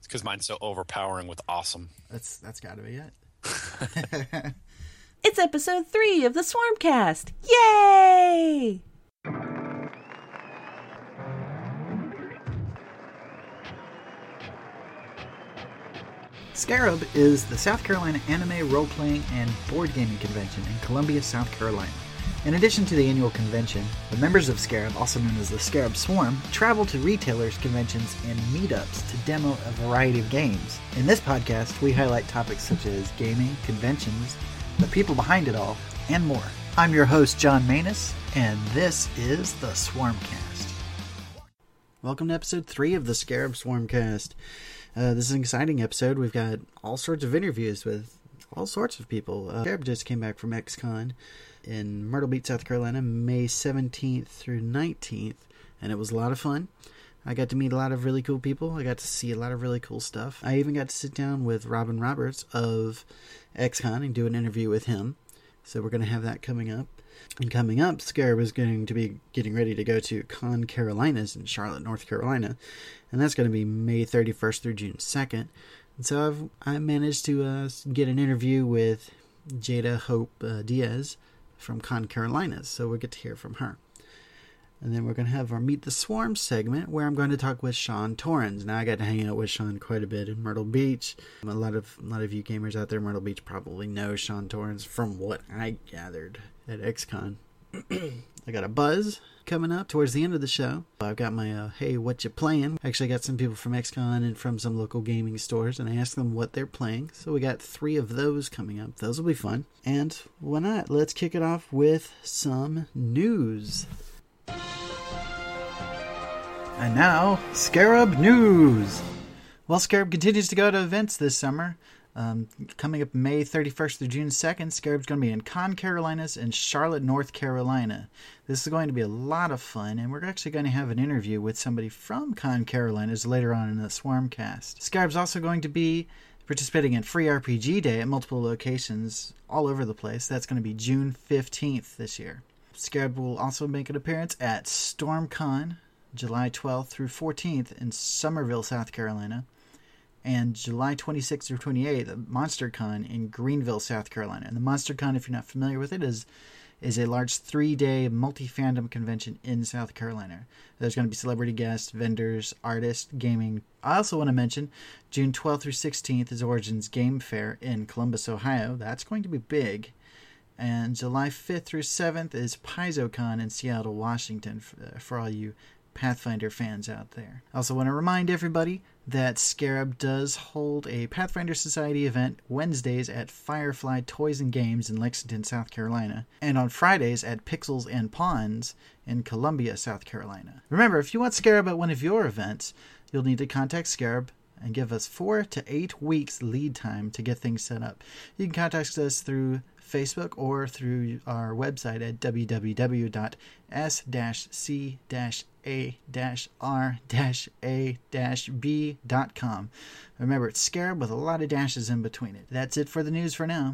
because mine's so overpowering with awesome. That's got to be it. It's episode 3 of the Swarmcast. Yay! Scarab is the South Carolina Anime Role-Playing and Board Gaming Convention in Columbia, South Carolina. In addition to the annual convention, the members of Scarab, also known as the Scarab Swarm, travel to retailers, conventions, and meetups to demo a variety of games. In this podcast, we highlight topics such as gaming, conventions, the people behind it all, and more. I'm your host, John Manus, and this is the Swarmcast. Welcome to episode 3 of the Scarab Swarmcast. This is an exciting episode. We've got all sorts of interviews with all sorts of people. Scarab just came back from XCon in Myrtle Beach, South Carolina, May 17th through 19th, and it was a lot of fun. I got to meet a lot of really cool people. I got to see a lot of really cool stuff. I even got to sit down with Robin Roberts of XCon and do an interview with him. So we're going to have that coming up. And coming up, Scarab is going to be getting ready to go to Con Carolinas in Charlotte, North Carolina. And that's going to be May 31st through June 2nd. And so I managed to get an interview with Jada Hope Diaz from Con Carolinas. So we'll get to hear from her. And then we're going to have our Meet the Swarm segment where I'm going to talk with Sean Torrens. Now, I got to hang out with Sean quite a bit in Myrtle Beach. A lot of you gamers out there in Myrtle Beach probably know Sean Torrens from what I gathered at XCon. I got a buzz coming up towards the end of the show. I've got my, hey, what you playing? Actually, I got some people from XCon and from some local gaming stores, and I asked them what they're playing. So we got 3 of those coming up. Those will be fun. And why not? Let's kick it off with some news. And now, Scarab News. Well, Scarab continues to go to events this summer. Coming up May 31st through June 2nd, Scarab's going to be in Con Carolinas and Charlotte, North Carolina. This is going to be a lot of fun, and we're actually going to have an interview with somebody from Con Carolinas later on in the Swarmcast. Scarab's also going to be participating in Free RPG Day at multiple locations all over the place. That's going to be June 15th this year. Scarab will also make an appearance at StormCon, July 12th through 14th in Summerville, South Carolina, and July 26th through 28th at MonsterCon in Greenville, South Carolina. And the MonsterCon, if you're not familiar with it, is a large 3-day multi-fandom convention in South Carolina. There's going to be celebrity guests, vendors, artists, gaming. I also want to mention June 12th through 16th is Origins Game Fair in Columbus, Ohio. That's going to be big. And July 5th through 7th is PaizoCon in Seattle, Washington, for all you Pathfinder fans out there. I also want to remind everybody that Scarab does hold a Pathfinder Society event Wednesdays at Firefly Toys and Games in Lexington, South Carolina, and on Fridays at Pixels and Pawns in Columbia, South Carolina. Remember, if you want Scarab at one of your events, you'll need to contact Scarab and give us 4 to 8 weeks lead time to get things set up. You can contact us through Facebook or through our website at www.s-c-a-r-a-b.com. Remember, it's Scarab with a lot of dashes in between it. That's it for the news for now.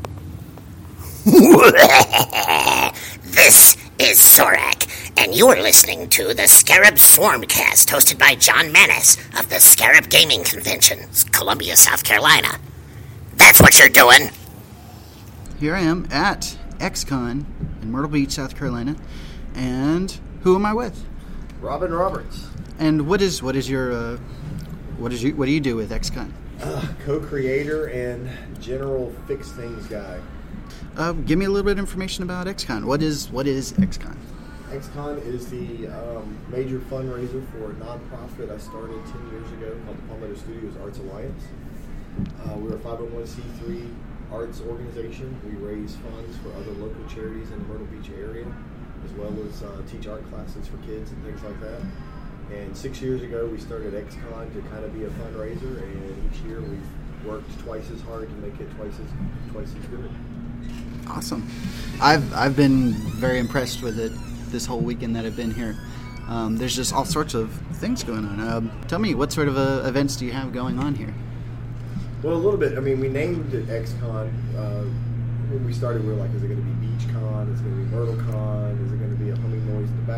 This is Sorak, and you're listening to the Scarab Swarmcast, hosted by John Manus of the Scarab Gaming Convention, Columbia, South Carolina. That's what you're doing. Here I am at XCon in Myrtle Beach, South Carolina, and who am I with? Robin Roberts. And what do you do with XCon? Co-creator and general fix things guy. Give me a little bit of information about XCon. What is XCon? XCon is the major fundraiser for a nonprofit I started 10 years ago called the Palmetto Studios Arts Alliance. We're a 501c3 arts organization. We raise funds for other local charities in the Myrtle Beach area, as well as teach art classes for kids and things like that. And 6 years ago, we started XCon to kind of be a fundraiser, and each year we've worked twice as hard to make it twice as good. Awesome. I've been very impressed with it this whole weekend that I've been here. There's just all sorts of things going on. Tell me, what sort of events do you have going on here? Well, a little bit. I mean, we named it XCon. When we started, we were like, is it going to be BeachCon? Is it going to be MyrtleCon? Is it going to be a humming noise in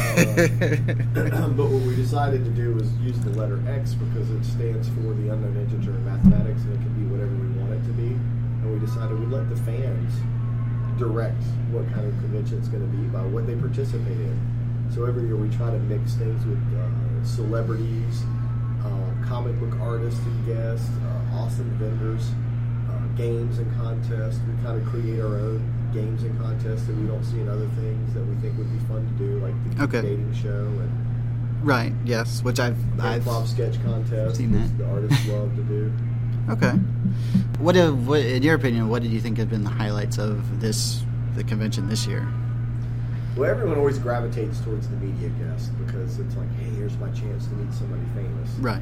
the background? But what we decided to do was use the letter X because it stands for the unknown integer in mathematics, and it can be whatever we want it to be. And we decided we'd let the fans direct what kind of convention it's going to be by what they participate in. So every year we try to mix things with celebrities, comic book artists and guests, awesome vendors, games and contests. We kind of create our own games and contests that we don't see in other things that we think would be fun to do, like the dating show and right. Yes, which I've Bob sketch contest. Seen that. The artists love to do. Okay. What, in your opinion, what did you think have been the highlights of the convention this year? Well, everyone always gravitates towards the media guest because it's like, hey, here's my chance to meet somebody famous. Right.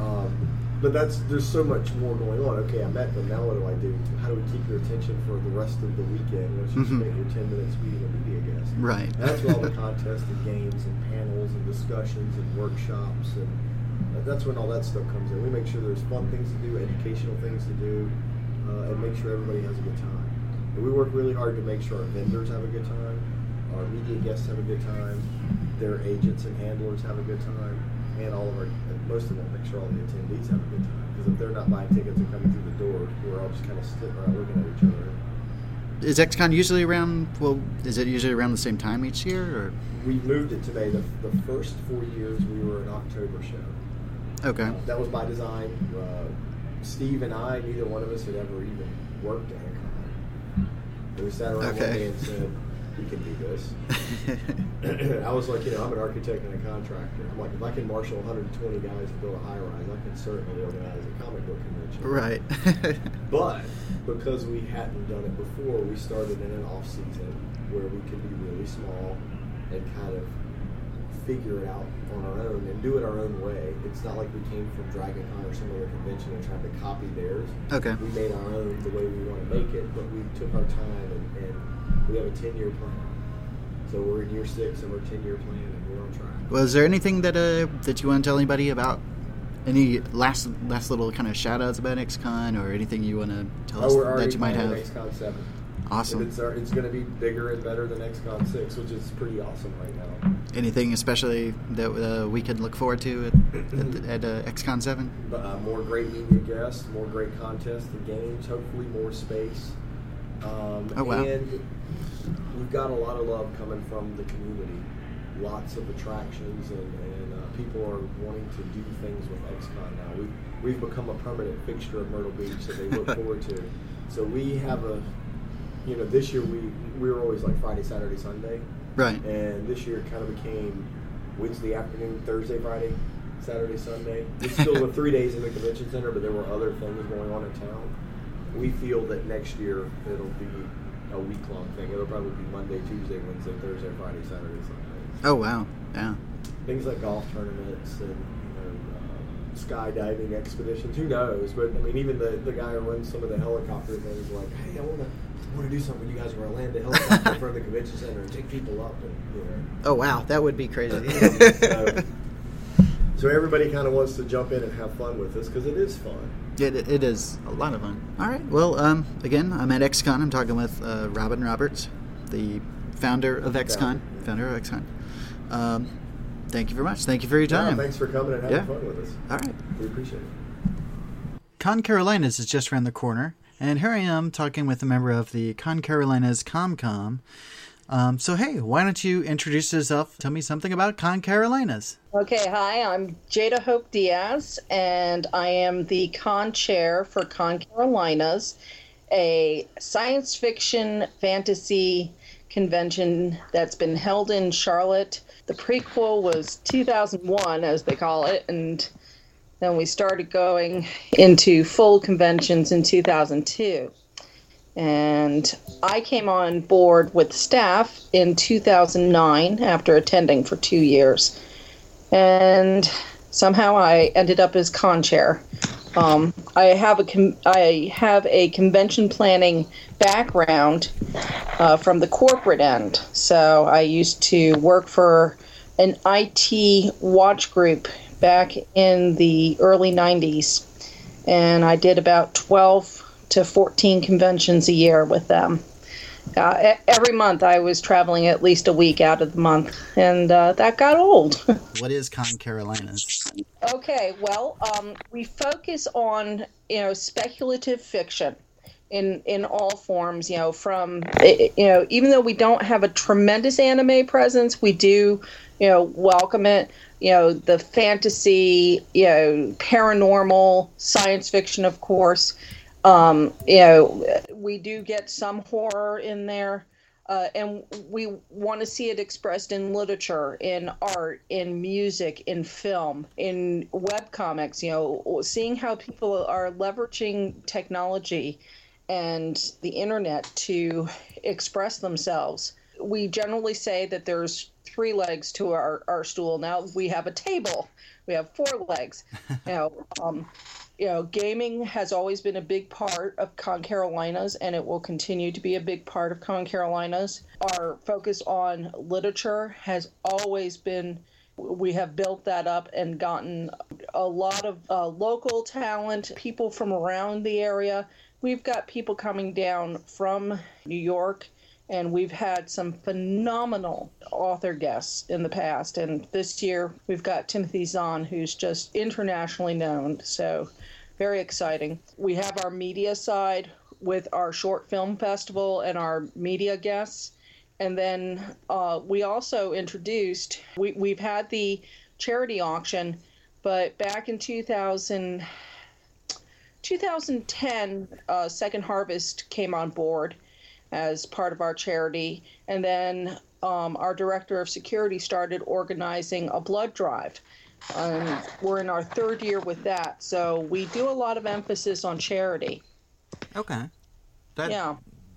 But there's so much more going on. Okay, I met them. Now what do I do? How do we keep your attention for the rest of the weekend? Once you spend your 10 minutes meeting a media guest. Right. And that's where all the contests and games and panels and discussions and workshops and that's when all that stuff comes in. We make sure there's fun things to do, educational things to do, and make sure everybody has a good time. And we work really hard to make sure our vendors have a good time, our media guests have a good time, their agents and handlers have a good time, and most of them make sure all the attendees have a good time. Because if they're not buying tickets and coming through the door, we're all just kind of sitting around looking at each other. Is XCon usually around? Well, is it usually around the same time each year, or? We moved it today. The first 4 years we were an October show. Okay. That was by design. Steve and I, neither one of us had ever even worked at a con. And we sat around one day and said, we can do this. I was like, I'm an architect and a contractor. I'm like, if I can marshal 120 guys to build a high-rise, I can certainly organize a comic book convention. Right. But because we hadn't done it before, we started in an off-season where we could be really small and kind of figure it out on our own and do it our own way. It's not like we came from Dragon Con or some other convention and tried to copy theirs. Okay. We made our own the way we want to make it, but we took our time and we have a 10-year plan. So we're in year 6 of our 10-year plan and we're on track. Well, is there anything that you want to tell anybody about? Any last little kind of shout-outs about XCon or anything you want to tell us that you might have? XCon 7. Awesome. It's going to be bigger and better than XCon 6, which is pretty awesome right now. Anything especially that we can look forward to at XCon 7? More great media guests, more great contests and games, hopefully more space. Oh, wow. And we've got a lot of love coming from the community. Lots of attractions and people are wanting to do things with XCon now. We've become a permanent fixture of Myrtle Beach that they look forward to. So we have this year we were always like Friday, Saturday, Sunday. Right. And this year it kind of became Wednesday afternoon, Thursday, Friday, Saturday, Sunday. It's still the 3 days in the convention center, but there were other things going on in town. We feel that next year it'll be a week-long thing. It'll probably be Monday, Tuesday, Wednesday, Thursday, Friday, Saturday, Sunday. Oh, wow. Yeah. Things like golf tournaments and skydiving expeditions. Who knows? But, I mean, even the guy who runs some of the helicopter things like, hey, I want to do something with you guys where I land a helicopter in front of the convention center and take people up. And, Oh, wow. That would be crazy. So everybody kind of wants to jump in and have fun with this because it is fun. It is a lot of fun. All right. Well, again, I'm at XCon. I'm talking with Robin Roberts, the founder of XCon. Thank you very much. Thank you for your time. Thanks for coming and having fun with us. All right. We appreciate it. Con Carolinas is just around the corner, and here I am talking with a member of the Con Carolinas ComCom. So, hey, why don't you introduce yourself? Tell me something about Con Carolinas. Okay, hi, I'm Jada Hope Diaz, and I am the con chair for Con Carolinas, a science fiction fantasy convention that's been held in Charlotte. The prequel was 2001, as they call it, and then we started going into full conventions in 2002. And I came on board with staff in 2009 after attending for 2 years. And somehow I ended up as con chair. I have a convention planning background from the corporate end. So I used to work for an IT watch group back in the early 90s. And I did about 12 to 14 conventions a year with them. Every month I was traveling at least a week out of the month, and that got old. What is Con Carolinas? Okay, well, we focus on, speculative fiction in all forms, from, even though we don't have a tremendous anime presence, we do, welcome it, the fantasy, paranormal, science fiction, of course. We do get some horror in there. And we want to see it expressed in literature, in art, in music, in film, in webcomics, seeing how people are leveraging technology and the internet to express themselves. We generally say that there's 3 legs to our stool. Now we have a table. We have 4 legs. Gaming has always been a big part of Con Carolinas, and it will continue to be a big part of Con Carolinas. Our focus on literature has always been, we have built that up and gotten a lot of local talent, people from around the area. We've got people coming down from New York, and we've had some phenomenal author guests in the past. And this year, we've got Timothy Zahn, who's just internationally known. So very exciting. We have our media side with our short film festival and our media guests. And then we also introduced, we've had the charity auction, but back in 2010, Second Harvest came on board as part of our charity. And then our director of security started organizing a blood drive. We're in our 3rd year with that. So we do a lot of emphasis on charity. Okay. Yeah.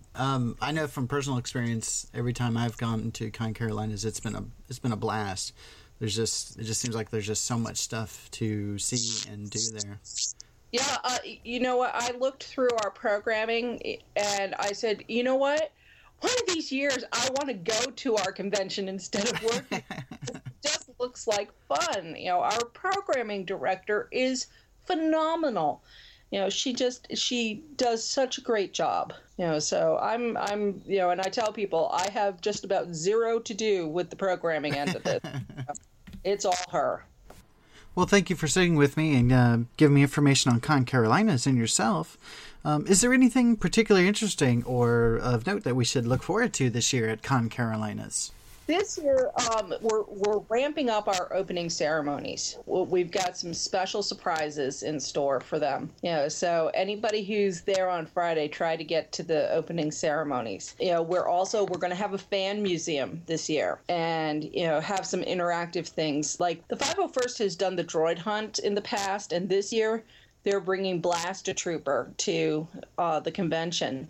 I know from personal experience, every time I've gone to Con Carolinas, it's been a blast. It just seems like there's just so much stuff to see and do there. Yeah, you know what? I looked through our programming and I said, you know what? One of these years, I want to go to our convention instead of working. It just looks like fun. Our programming director is phenomenal. She does such a great job. So I'm, and I tell people I have just about 0 to do with the programming end of it. It's all her. Well, thank you for sitting with me and giving me information on Con Carolinas and yourself. Is there anything particularly interesting or of note that we should look forward to this year at Con Carolinas? This year, we're ramping up our opening ceremonies. We've got some special surprises in store for them. So anybody who's there on Friday, try to get to the opening ceremonies. We're going to have a fan museum this year, and have some interactive things. Like the 501st has done the droid hunt in the past, and this year they're bringing Blast-A-Trooper to the convention,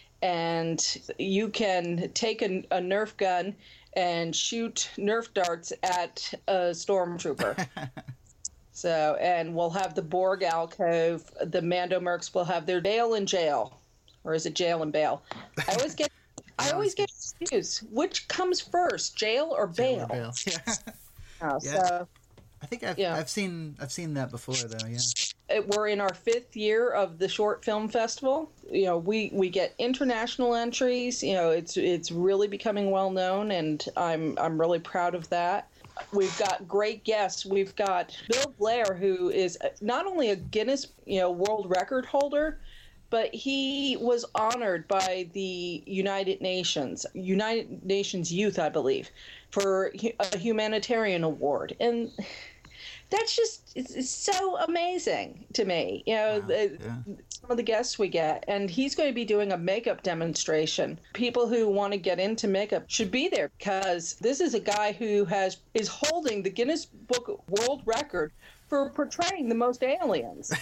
and you can take a Nerf gun and shoot Nerf darts at a stormtrooper. So, and we'll have the Borg alcove. The Mando Mercs will have their Dale in jail, or is it jail and bail? I always get confused. Which comes first, jail or bail? Jail or bail. Yeah. Yeah. So, I think I've seen that before though. Yeah. We're in our 5th year of the Short Film Festival. We get international entries. It's really becoming well known, and I'm really proud of that. We've got great guests. We've got Bill Blair, who is not only a Guinness World Record holder, but he was honored by the United Nations Youth, I believe, for a humanitarian award. And that's just, it's so amazing to me. Some of the guests we get, and he's going to be doing a makeup demonstration. People who want to get into makeup should be there, because this is a guy who is holding the Guinness Book World Record for portraying the most aliens.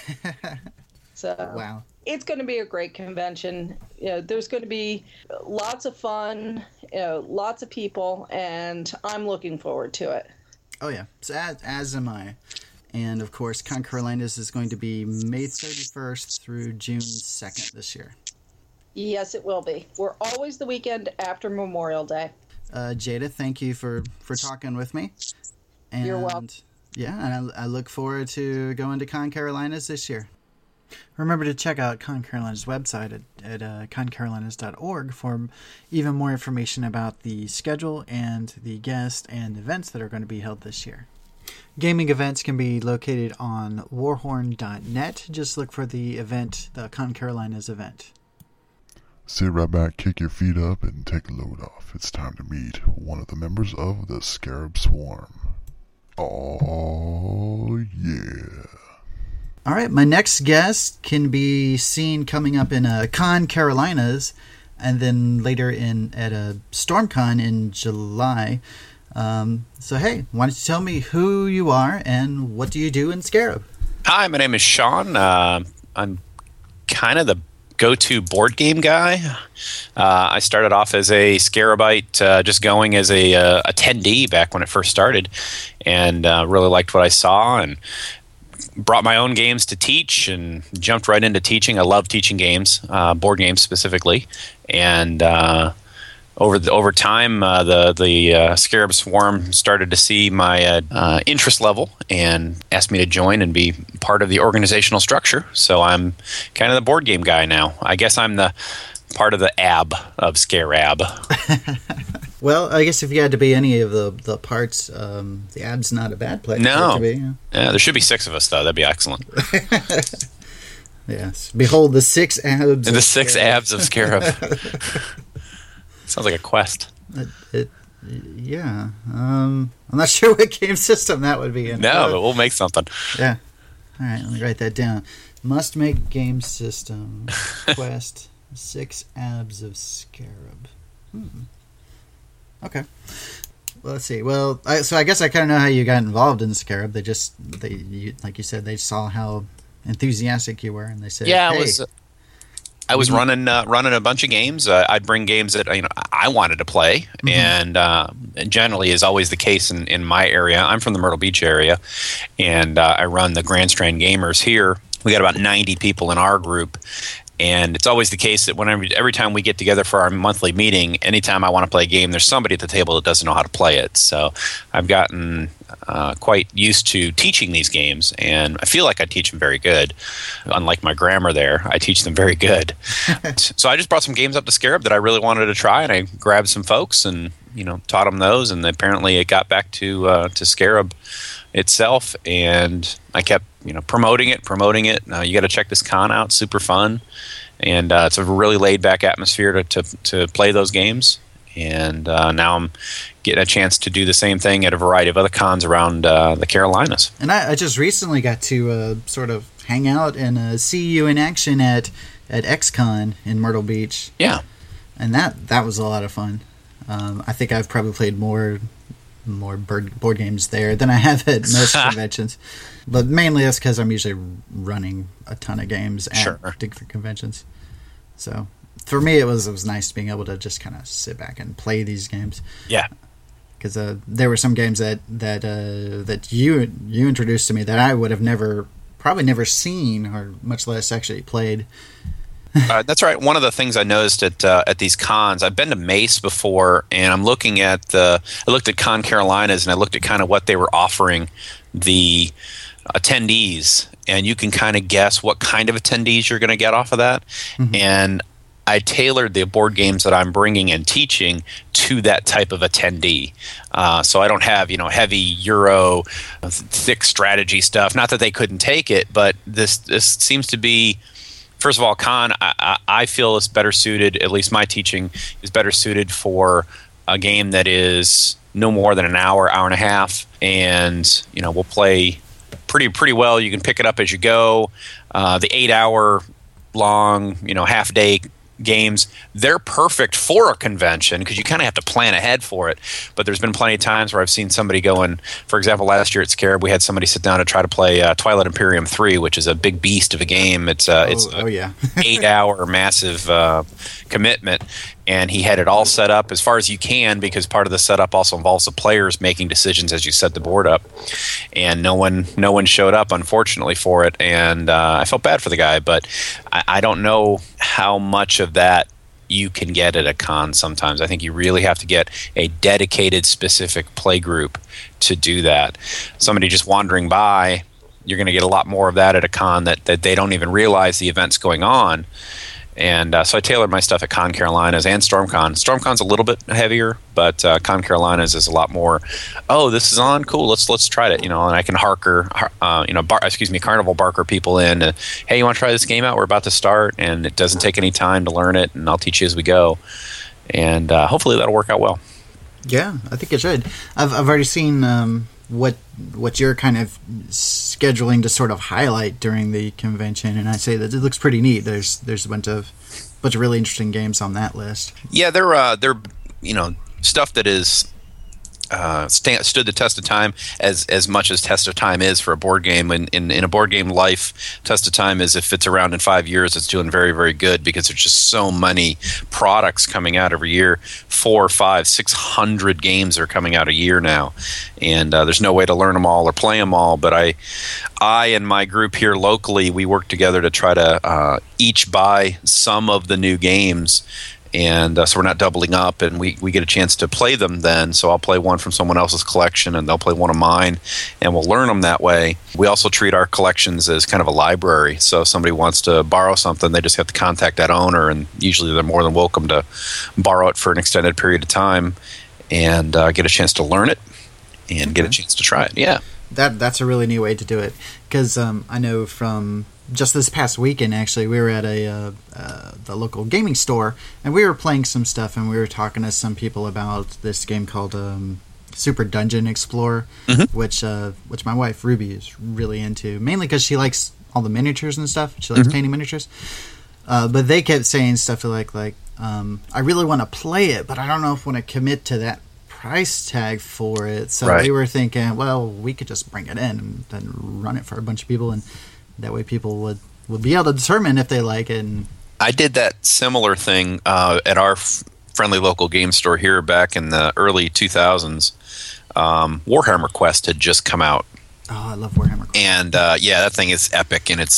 So wow. It's going to be a great convention. There's going to be lots of fun, lots of people, and I'm looking forward to it. Oh, yeah. So as am I. And, of course, Con Carolinas is going to be May 31st through June 2nd this year. Yes, it will be. We're always the weekend after Memorial Day. Jada, thank you for talking with me. And, you're welcome. Yeah, and I look forward to going to Con Carolinas this year. Remember to check out Con Carolina's website at concarolinas.org for even more information about the schedule and the guests and events that are going to be held this year. Gaming events can be located on warhorn.net. Just look for the event, the Con Carolinas event. Sit right back, kick your feet up, and take a load off. It's time to meet one of the members of the Scarab Swarm. Oh, yeah. All right, my next guest can be seen coming up in Con Carolinas, and then later at a StormCon in July. So hey, why don't you tell me who you are and what do you do in Scarab? Hi, my name is Sean. I'm kind of the go-to board game guy. I started off as a Scarabite, just going as a attendee back when it first started, and really liked what I saw and brought my own games to teach and jumped right into teaching. I love teaching games, board games specifically, and over time, the Scarab Swarm started to see my interest level and asked me to join and be part of the organizational structure. So I'm kind of the board game guy now. I guess I'm the part of the AB of Scarab. Well, I guess if you had to be any of the parts, the AB's not a bad place. No. To be, yeah. Yeah, there should be 6 of us, though. That'd be excellent. Yes. Behold the 6 abs. The 6 abs of Scarab. Sounds like a quest. Yeah. I'm not sure what game system that would be in. No, but we'll make something. Yeah. All right, let me write that down. Must make game system. Quest. 6 abs of Scarab. Okay. Well, let's see. Well, so I guess I kind of know how you got involved in Scarab. Like you said, they saw how enthusiastic you were, and they said, "Yeah, hey, I was running a bunch of games. I'd bring games that I wanted to play, and generally, is always the case in my area. I'm from the Myrtle Beach area, and I run the Grand Strand Gamers here. We got about 90 people in our group. And it's always the case that every time we get together for our monthly meeting, anytime I want to play a game, there's somebody at the table that doesn't know how to play it. So I've gotten quite used to teaching these games, and I feel like I teach them very good. Unlike my grammar there, I teach them very good. So I just brought some games up to Scarab that I really wanted to try, and I grabbed some folks and taught them those, and apparently it got back to Scarab itself, and I kept promoting it. You got to check this con out; super fun, and it's a really laid back atmosphere to play those games. And now I'm getting a chance to do the same thing at a variety of other cons around the Carolinas. And I just recently got to sort of hang out and see you in action at XCon in Myrtle Beach. Yeah, and that was a lot of fun. I think I've probably played more board games there than I have at most conventions, but mainly that's because I'm usually running a ton of games at different conventions. So for me, it was nice being able to just kind of sit back and play these games. Yeah, because there were some games that you introduced to me that I would have probably never seen, or much less actually played. That's right. One of the things I noticed at these cons, I've been to Mace before, and I'm looking at I looked at Con Carolinas, and I looked at kind of what they were offering the attendees, and you can kind of guess what kind of attendees you're going to get off of that. Mm-hmm. And I tailored the board games that I'm bringing and teaching to that type of attendee. So I don't have heavy Euro, thick strategy stuff. Not that they couldn't take it, but this seems to be. First of all, Con, I feel is better suited, at least my teaching is better suited for a game that is no more than an hour and a half, and we'll play pretty well. You can pick it up as you go. The 8-hour long, half-day games, they're perfect for a convention because you kind of have to plan ahead for it. But there's been plenty of times where I've seen somebody going, for example, last year at Scarab, we had somebody sit down to try to play Twilight Imperium 3, which is a big beast of a game. It's a 8-hour massive commitment, and he had it all set up as far as you can, because part of the setup also involves the players making decisions as you set the board up. And no one showed up, unfortunately, for it, and I felt bad for the guy, but I don't know how much of that you can get at a con sometimes. I think you really have to get a dedicated, specific play group to do that. Somebody just wandering by, you're going to get a lot more of that at a con that they don't even realize the event's going on. And so I tailored my stuff at Con Carolinas and StormCon. StormCon's a little bit heavier, but Con Carolinas is a lot more. Oh, this is on, cool. Let's try it. And I can Carnival Barker people in. Hey, you want to try this game out? We're about to start, and it doesn't take any time to learn it, and I'll teach you as we go. And hopefully that'll work out well. Yeah, I think it should. I've already seen what you're kind of scheduling to sort of highlight during the convention, and I say that it looks pretty neat. There's a bunch of really interesting games on that list. Yeah, they're stuff that is stood the test of time as much as test of time is for a board game. In a board game life, test of time is if it's around in 5 years, it's doing very, very good because there's just so many products coming out every year. 400, 500, 600 games are coming out a year now, and there's no way to learn them all or play them all. But I and my group here locally, we work together to try to each buy some of the new games. And so we're not doubling up, and we get a chance to play them then. So I'll play one from someone else's collection, and they'll play one of mine, and we'll learn them that way. We also treat our collections as kind of a library. So if somebody wants to borrow something, they just have to contact that owner, and usually they're more than welcome to borrow it for an extended period of time and get a chance to learn it and get a chance to try it. Yeah. That's a really neat way to do it, because I know from just this past weekend, actually, we were at the local gaming store, and we were playing some stuff, and we were talking to some people about this game called Super Dungeon Explorer, which my wife Ruby is really into, mainly because she likes all the miniatures and stuff. She likes painting miniatures, but they kept saying stuff like I really want to play it, but I don't know if I want to commit to that price tag for it. So we were thinking, well, we could just bring it in and then run it for a bunch of people, and that way people would be able to determine if they like it. And I did that similar thing at our friendly local game store here back in the early 2000s. Warhammer Quest had just come out. Oh, I love Warhammer Quest. And that thing is epic, and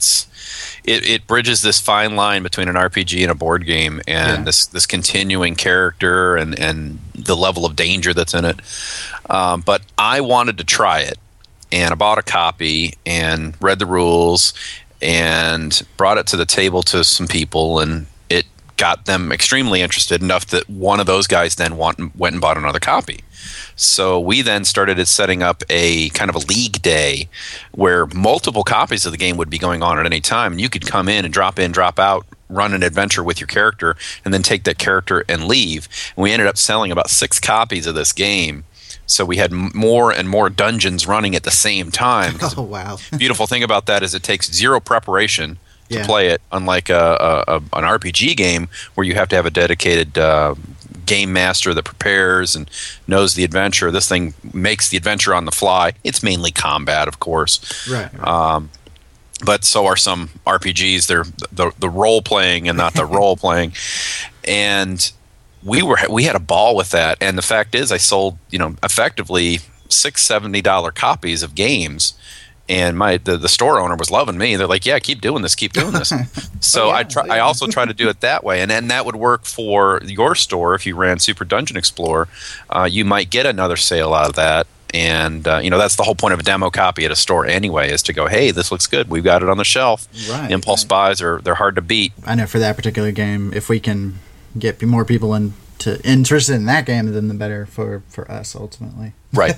it bridges this fine line between an RPG and a board game, and this continuing character and the level of danger that's in it. But I wanted to try it, and I bought a copy and read the rules and brought it to the table to some people, and it got them extremely interested enough that one of those guys then went and bought another copy. So we then started setting up a kind of a league day where multiple copies of the game would be going on at any time. And you could come in, drop out, run an adventure with your character, and then take that character and leave. And we ended up selling about 6 copies of this game. So we had more and more dungeons running at the same time. Oh, wow. The beautiful thing about that is it takes zero preparation to play it, unlike an RPG game where you have to have a dedicated game master that prepares and knows the adventure. This thing makes the adventure on the fly. It's mainly combat, of course. Right. But so are some RPGs. They're the role playing and not the role playing. And we had a ball with that. And the fact is, I sold effectively $670 copies of games. And the store owner was loving me. They're like, "Yeah, keep doing this. So I also try to do it that way, and then that would work for your store if you ran Super Dungeon Explorer. You might get another sale out of that, and that's the whole point of a demo copy at a store anyway, is to go, "Hey, this looks good. We've got it on the shelf." Right. Impulse buys they're hard to beat. I know for that particular game, if we can get more people interested in that game, then the better for us ultimately. Right.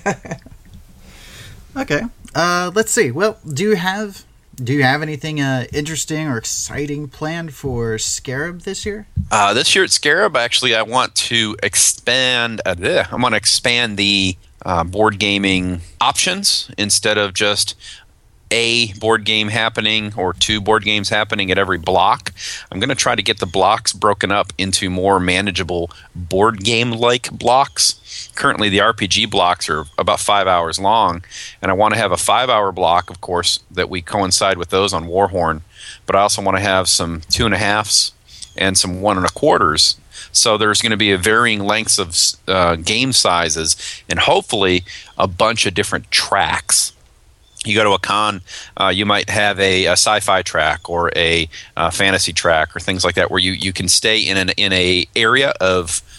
Okay. Let's see. Well, do you have anything interesting or exciting planned for Scarab this year? This year at Scarab, actually, I want to expand. I want to expand the board gaming options instead of just a board game happening or 2 board games happening at every block. I'm going to try to get the blocks broken up into more manageable board game-like blocks. Currently, the RPG blocks are about 5 hours long, and I want to have a 5-hour block, of course, that we coincide with those on Warhorn. But I also want to have some 2.5s and some 1.25s. So there's going to be a varying lengths of game sizes, and hopefully a bunch of different tracks. You go to a con, you might have a sci-fi track or a fantasy track or things like that, where you can stay in a area of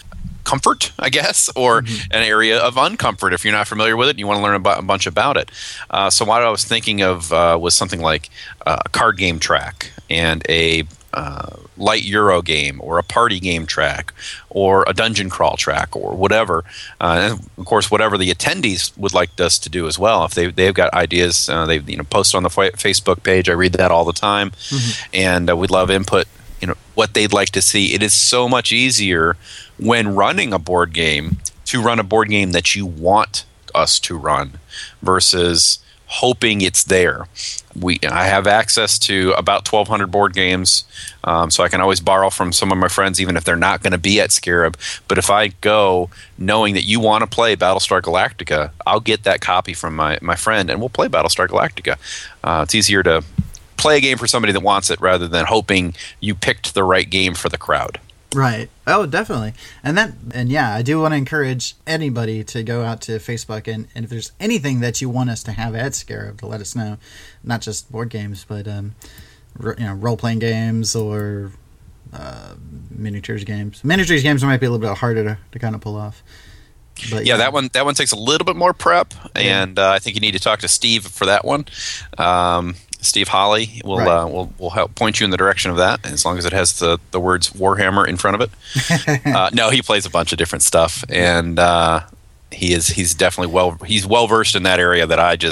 comfort, I guess, or an area of uncomfort if you're not familiar with it and you want to learn a bunch about it. So what I was thinking of was something like a card game track and a light Euro game or a party game track or a dungeon crawl track or whatever. And of course, whatever the attendees would like us to do as well. If they've got ideas, they post on the Facebook page. I read that all the time, and we'd love input. What they'd like to see. It is so much easier when running a board game to run a board game that you want us to run versus hoping it's there. I have access to about 1,200 board games, so I can always borrow from some of my friends, even if they're not going to be at Scarab. But if I go knowing that you want to play Battlestar Galactica, I'll get that copy from my friend, and we'll play Battlestar Galactica. It's easier to play a game for somebody that wants it rather than hoping you picked the right game for the crowd. Right. Oh, definitely. And yeah, I do want to encourage anybody to go out to Facebook and if there's anything that you want us to have at Scarab, to let us know. Not just board games, but role-playing games or miniatures games. Miniatures games might be a little bit harder to kind of pull off. But, yeah, that one takes a little bit more prep, and I think you need to talk to Steve for that one. Steve Holly will help point you in the direction of that, as long as it has the words Warhammer in front of it. No, he plays a bunch of different stuff, and he's definitely well versed in that area.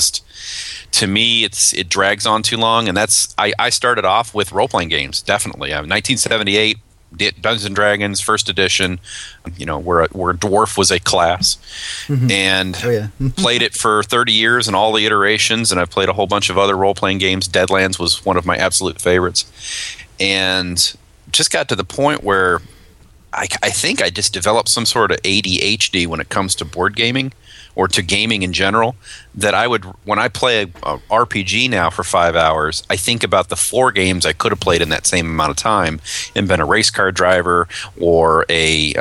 To me, it drags on too long, and I started off with role playing games. Definitely, 1978. Dungeons and Dragons first edition, where dwarf was a class, and played it for 30 years and all the iterations, and I've played a whole bunch of other role-playing games. Deadlands was one of my absolute favorites, and just got to the point where I think I just developed some sort of ADHD when it comes to board gaming or to gaming in general, that when I play a RPG now for 5 hours, I think about the 4 games I could have played in that same amount of time and been a race car driver or a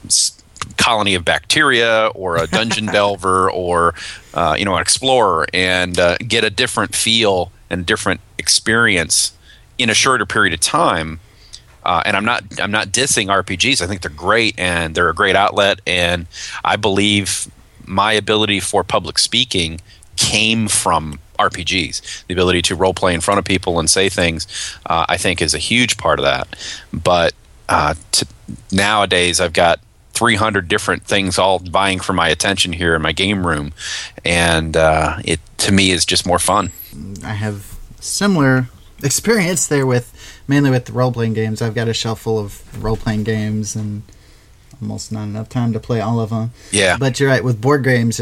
colony of bacteria or a dungeon delver or an explorer, and get a different feel and different experience in a shorter period of time. And I'm not dissing RPGs. I think they're great and they're a great outlet, and I believe my ability for public speaking came from RPGs. The ability to role play in front of people and say things, I think, is a huge part of that. But nowadays, I've got 300 different things all vying for my attention here in my game room, and it to me is just more fun. I have similar experience there mainly with role-playing games. I've got a shelf full of role-playing games and almost not enough time to play all of them. Yeah. But you're right, with board games,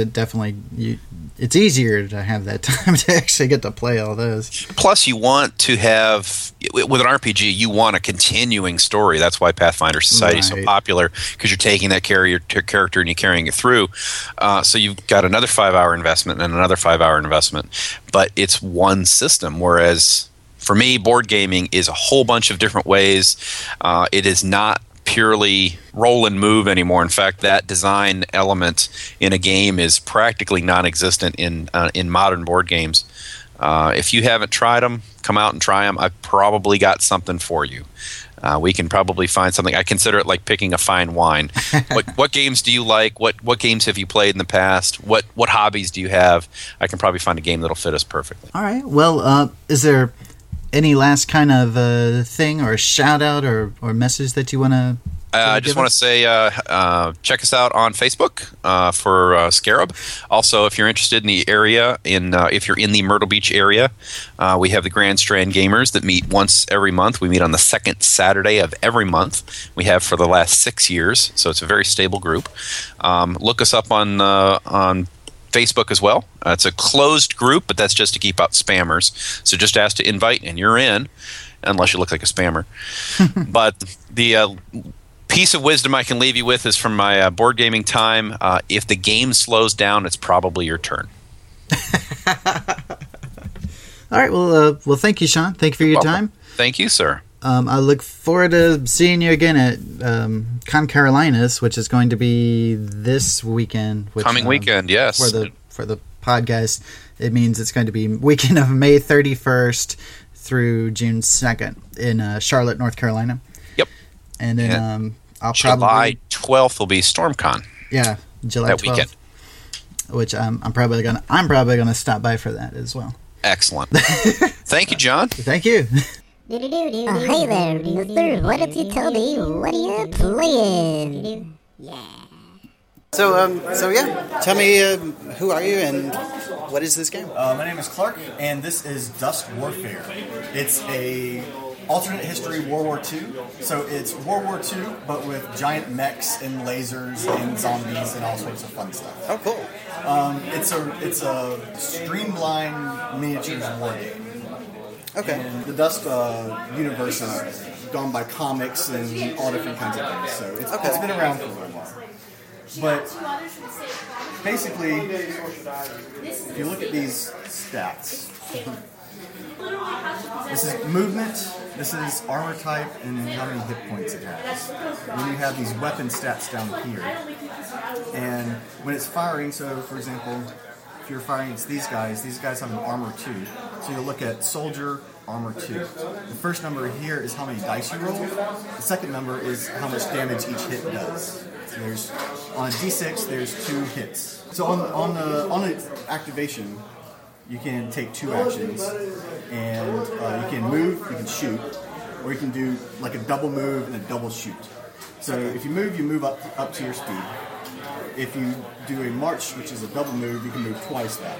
it's easier to have that time to actually get to play all those. Plus, you want to have, with an RPG, you want a continuing story. That's why Pathfinder Society is so popular, because you're taking that character and you're carrying it through. So you've got another 5-hour investment and another 5-hour investment. But it's one system, whereas for me, board gaming is a whole bunch of different ways. It is not purely roll and move anymore. In fact, that design element in a game is practically non-existent in modern board games. If you haven't tried them, come out and try them. I've probably got something for you. We can probably find something. I consider it like picking a fine wine. What games do you like? What games have you played in the past? What hobbies do you have? I can probably find a game that'll fit us perfectly. All right. Well, is there any last kind of thing or shout out or message that you want to I just want to say check us out on Facebook for Scarab. Also, if you're interested in the area, if you're in the Myrtle Beach area, we have the Grand Strand Gamers that meet once every month. We meet on the second Saturday of every month. We have for the last 6 years, so it's a very stable group. Look us up on Facebook as well. It's a closed group, but that's just to keep out spammers. So just ask to invite, and you're in, unless you look like a spammer. But the piece of wisdom I can leave you with is from my board gaming time. If the game slows down, it's probably your turn. All right. Well, thank you, Sean. Thank you for your time. Thank you, sir. I look forward to seeing you again at Con Carolinas, which is going to be this weekend. Coming weekend, yes. For the podcast, it means it's going to be weekend of May 31st through June 2nd in Charlotte, North Carolina. Yep. And then July 12th will be StormCon. Yeah, July 12th. Weekend. Which I'm probably gonna stop by for that as well. Excellent. Thank you, John. Thank you. Hey there, mister. Why don't you tell me what are you playing? So yeah, tell me who are you and what is this game? My name is Clark, and this is Dusk Warfare. It's a alternate history World War II. So it's World War II, but with giant mechs and lasers and zombies and all sorts of fun stuff. Oh, cool. It's a streamlined miniatures war game. Okay. And the Dusk universe is gone by comics and all different kinds of things. So it's been around for a little while. But basically, if you look at these stats, this is movement, this is armor type, and how many hit points it has. Then you have these weapon stats down here. And when it's firing, so for example, if you're firing against these guys have an armor 2. So you'll look at soldier, armor 2. The first number here is how many dice you roll. The second number is how much damage each hit does. So there's on a D6, there's 2 hits. So on an activation, you can take 2 actions, and you can move, you can shoot, or you can do like a double move and a double shoot. So if you move up to your speed. If you do a march, which is a double move, you can move twice that.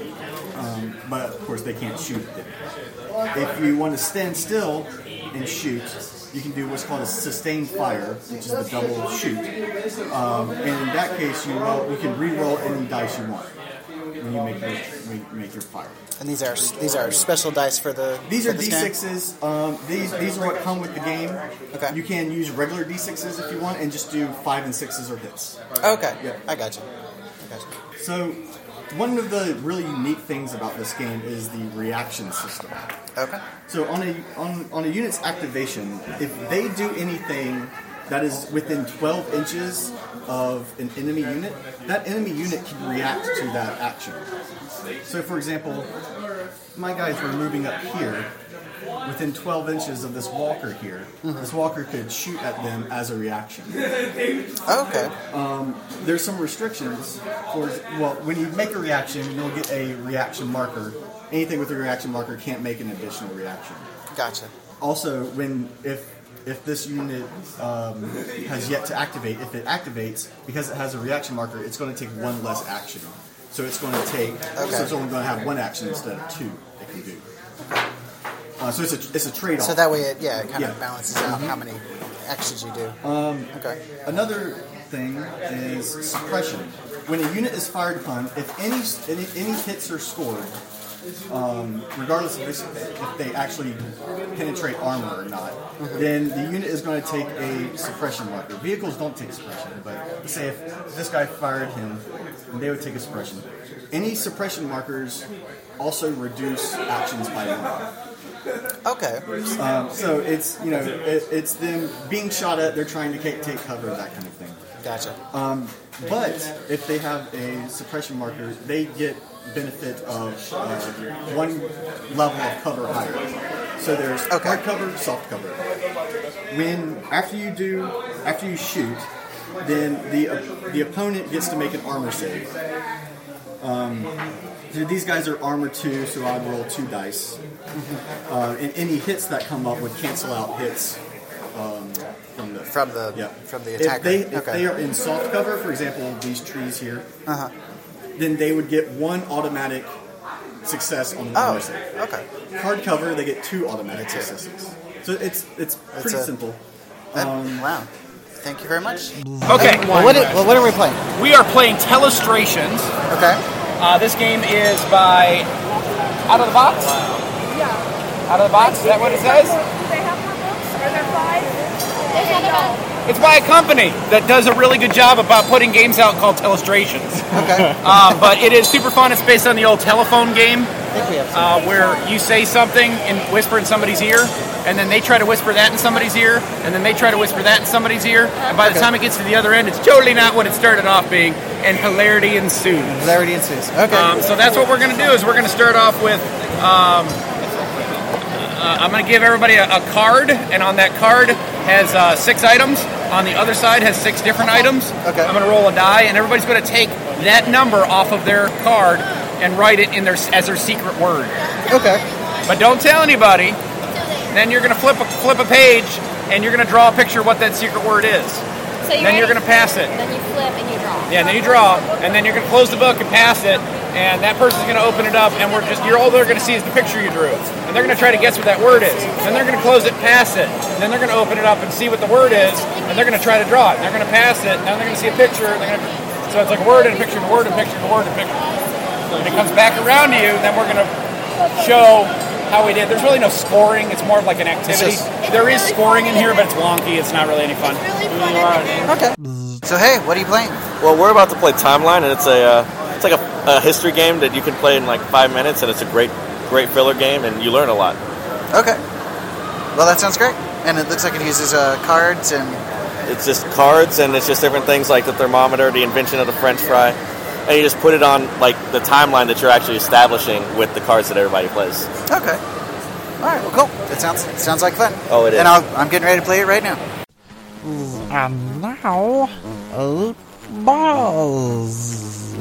But of course, they can't shoot it. If you want to stand still and shoot, you can do what's called a sustained fire, which is the double shoot. And in that case, you can re-roll any dice you want when you make your fire. And these are special dice for the. These for are this D6s. These are what come with the game. Okay. You can use regular D6s if you want, and just do 5 and 6s or hits. Okay. Yeah. I got you. So, one of the really unique things about this game is the reaction system. Okay. So on a unit's activation, if they do anything that is within 12 inches of an enemy unit, that enemy unit can react to that action. So for example, my guys were moving up here within 12 inches of this walker here. This walker could shoot at them as a reaction. Okay. There's some restrictions. When you make a reaction, you'll get a reaction marker. Anything with a reaction marker can't make an additional reaction. Gotcha. Also, if this unit has yet to activate, if it activates, because it has a reaction marker, it's going to take 1 less action. So it's going to take. Okay. So it's only going to have 1 action instead of 2 it can do. So it's a trade-off. So that way it kind of balances out how many actions you do. Okay. Another thing is suppression. When a unit is fired upon, if any hits are scored, regardless of if they actually penetrate armor or not, then the unit is going to take a suppression marker. Vehicles don't take suppression, but let's say if this guy fired him, they would take a suppression. Any suppression markers also reduce actions by 1. Okay. So it's it's them being shot at. They're trying to take cover, that kind of thing. Gotcha. But if they have a suppression marker, they get benefit of 1 level of cover higher. So there's hard cover, soft cover. After you shoot, then the opponent gets to make an armor save. So these guys are armor 2, so I'd roll 2 dice. And any hits that come up would cancel out hits from the attacker. If they are in soft cover, for example, these trees here, then they would get 1 automatic success on the armor save. Okay. Hard cover, they get 2 automatic successes. So it's pretty simple. Wow. Thank you very much. Okay. What are we playing? We are playing Telestrations. Okay. This game is by Out of the Box? Yeah. Out of the Box? Is that what it says? Do they have more books? Are there 5? It's by a company that does a really good job about putting games out called Telestrations. Okay. But it is super fun. It's based on the old telephone game where you say something and whisper in somebody's ear, and then they try to whisper that in somebody's ear, and then they try to whisper that in somebody's ear, and by the time it gets to the other end, it's totally not what it started off being, and hilarity ensues. Okay. So that's what we're going to do, is we're going to start off with, I'm going to give everybody a card, and on that card has 6 items, on the other side has 6 different items. Okay. I'm going to roll a die, and everybody's going to take that number off of their card and write it in as their secret word. Okay. But don't tell anybody. Then you're going to flip a page, and you're going to draw a picture of what that secret word is. So then you're going to pass it. Then you flip and you draw. Yeah, and then you draw, and then you're going to close the book and pass it, and that person's going to open it up, and all they're going to see is the picture you drew. And they're going to try to guess what that word is. Then they're going to close it, pass it, and then they're going to open it up and see what the word is, and they're going to try to draw it. And they're going to pass it, and then they're going to see a picture. So it's like a word and a picture and a word and a picture and a word and a picture. When it comes back around to you, then we're going to show how we did. There's really no scoring. It's more of like an activity. There is scoring in here, but it's wonky. It's not really any fun. Okay. So hey, what are you playing? Well, we're about to play Timeline, and it's like a history game that you can play in like 5 minutes, and it's a great filler game, and you learn a lot. Okay. Well, that sounds great. And it looks like it uses cards and... It's just cards, and it's just different things like the thermometer, the invention of the French fry, and you just put it on like the timeline that you're actually establishing with the cards that everybody plays. Okay. All right. Well, cool. That sounds like fun. Oh, it is. And I'm getting ready to play it right now. And now, a buzz.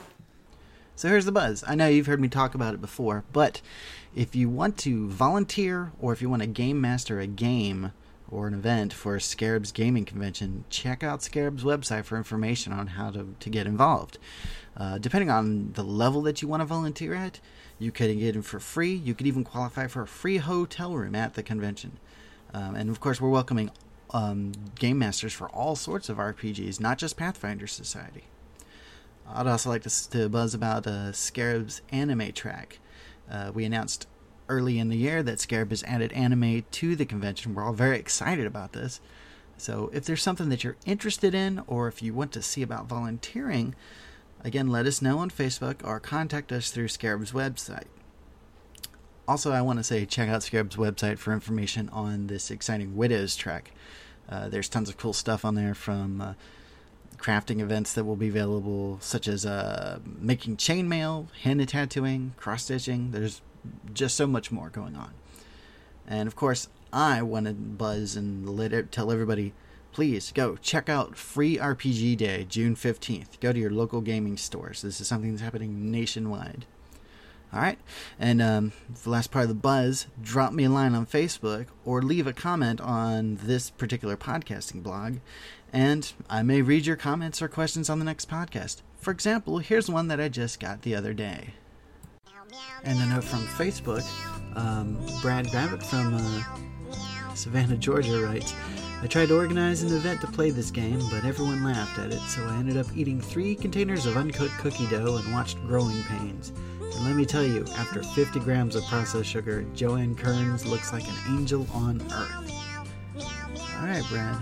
So here's the buzz. I know you've heard me talk about it before, but if you want to volunteer or if you want to game master a game or an event for Scarab's Gaming Convention, check out Scarab's website for information on how to get involved. Depending on the level that you want to volunteer at, you could get in for free. You could even qualify for a free hotel room at the convention. And of course, we're welcoming game masters for all sorts of RPGs, not just Pathfinder Society. I'd also like to buzz about Scarab's anime track. We announced early in the year that Scarab has added anime to the convention. We're all very excited about this. So if there's something that you're interested in, or if you want to see about volunteering, again, let us know on Facebook or contact us through Scarab's website. Also, I want to say check out Scarab's website for information on this exciting Widows track. There's tons of cool stuff on there, from crafting events that will be available, such as making chainmail, henna tattooing, cross-stitching. There's just so much more going on. And of course, I want to buzz and tell everybody, please go check out Free RPG Day, June 15th. Go to your local gaming stores. This is something that's happening nationwide. Alright, and for the last part of the buzz, drop me a line on Facebook or leave a comment on this particular podcasting blog, and I may read your comments or questions on the next podcast. For example, here's one that I just got the other day. And a note from Facebook, Brad Gravitt from Savannah, Georgia writes, I tried to organize an event to play this game, but everyone laughed at it, so I ended up eating 3 containers of uncooked cookie dough and watched Growing Pains. And let me tell you, after 50 grams of processed sugar, Joanne Kearns looks like an angel on earth. Alright, Brad.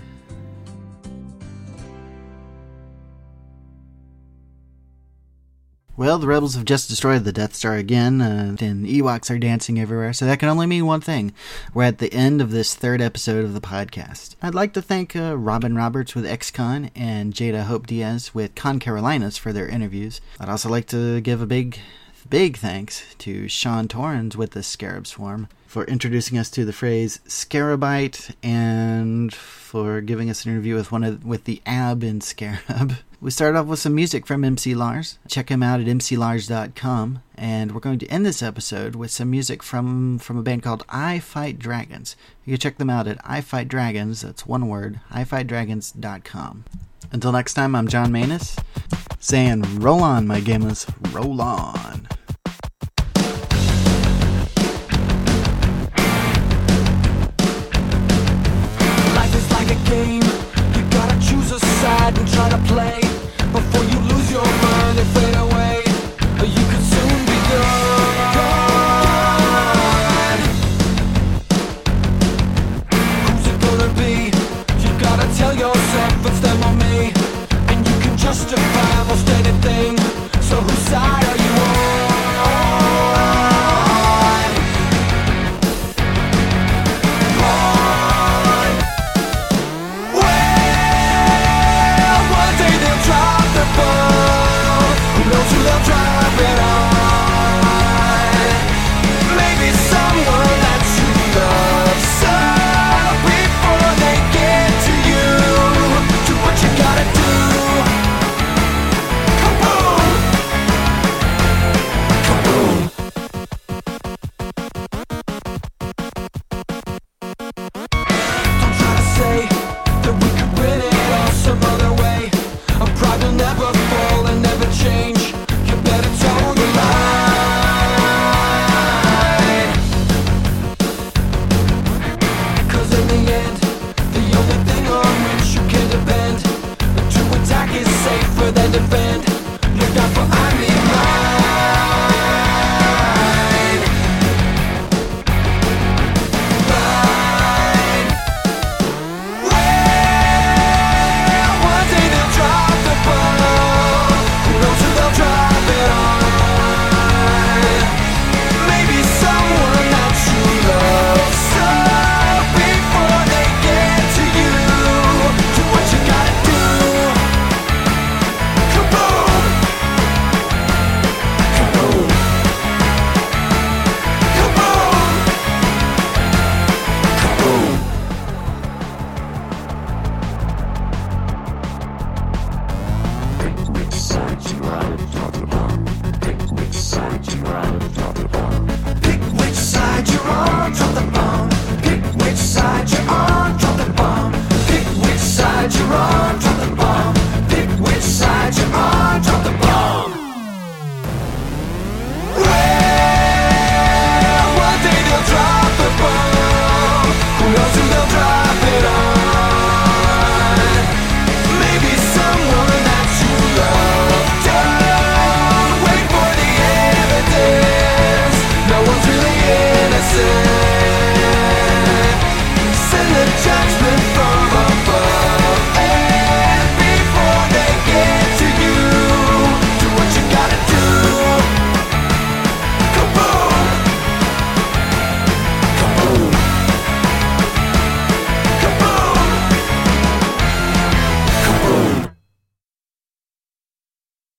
Well, the rebels have just destroyed the Death Star again, and Ewoks are dancing everywhere, so that can only mean one thing. We're at the end of this 3rd episode of the podcast. I'd like to thank Robin Roberts with XCon and Jada Hope Diaz with Con Carolinas for their interviews. I'd also like to give a big thanks to Sean Torrens with the Scarab Swarm for introducing us to the phrase Scarabite and for giving us an interview with the Ab in Scarab. We started off with some music from MC Lars. Check him out at mclars.com, and we're going to end this episode with some music from a band called I Fight Dragons. You can check them out at I Fight Dragons, that's one word, ifightdragons.com. Until next time, I'm John Manus, saying roll on, my gamers, roll on.